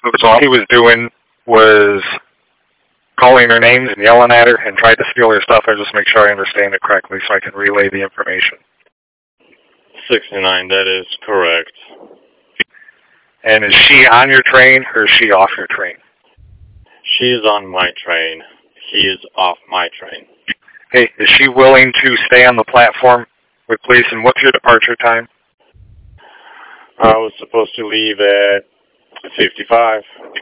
So all he was doing was calling her names and yelling at her and tried to steal her stuff. I just make sure I understand it correctly so I can relay the information. 69, that is correct. And is she on your train or is she off your train? She is on my train. He is off my train. Hey, is she willing to stay on the platform with police, and what's your departure time? I was supposed to leave at 55.